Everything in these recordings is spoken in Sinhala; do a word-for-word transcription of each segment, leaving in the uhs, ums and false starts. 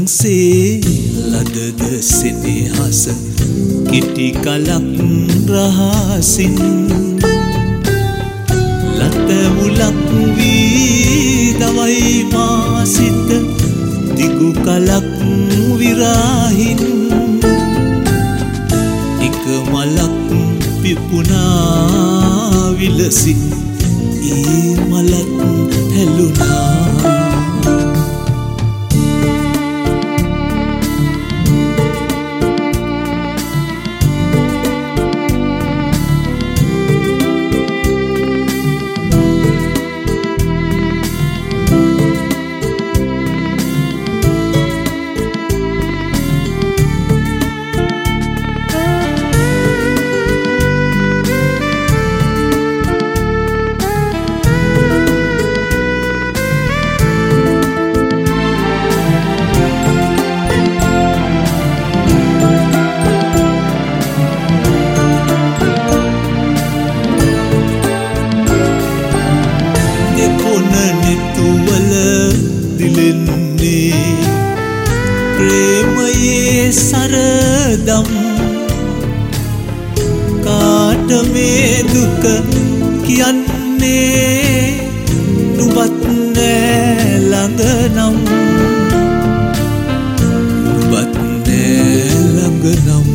සේ ලදද සෙනෙහස කිටි කලක් රහසින් ලත මුලක් වී දවයි මා සිත දිගු කලක් විරාහින් එක මලක් පිපුණා විලසින් ඒ මලත් හැලුණා ප්‍රේමයේ සරදම් කාට මේ දුක කියන්නේ නුඹත් නෑ ළඟ නම් නුඹත් නෑ ළඟ නම්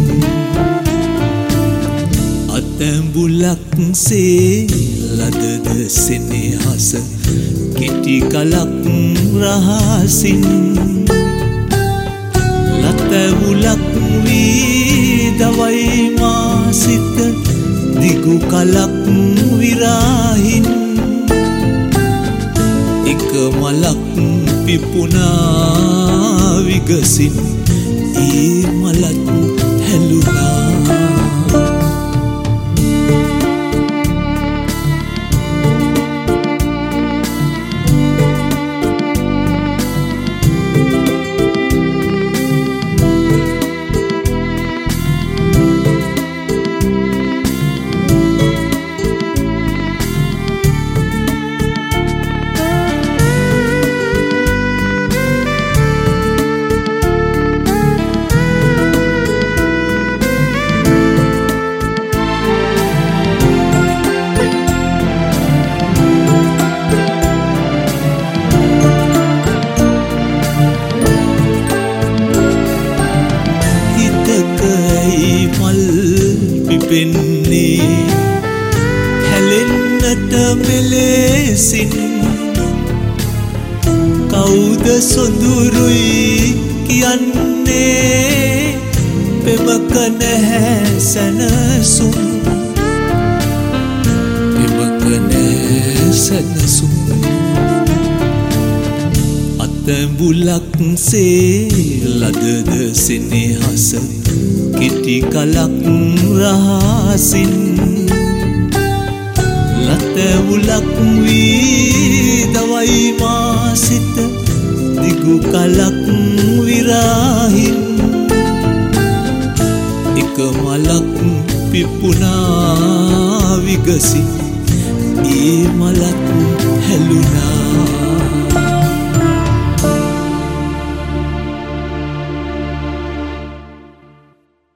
අතැඹුලක් සේ ලදද සෙනෙහස කෙටි කලක් රහසින් ලතමුලක් වී දවයි මා සිත දිගු කලක් විරාහින් එක මලක් පිපුණා විගසින් ඒ මලත් හැලුණා පිපෙන්නේ හැලෙන්නට මෙලෙසින් කවුද සොඳුරුයි කියන්නේ පෙමක නැහැ සැනසුම් පෙමක නැහැ සැනසුම් අතැඹුලක් සේ ලදද සෙනෙහස කෙටි කලක් රහසින් ලතමුලක් වී දවයි මා සිත දිගු කලක් විරාහින් එක මලක් පිපුණා විගසින් ඒ මලත් හැලුණා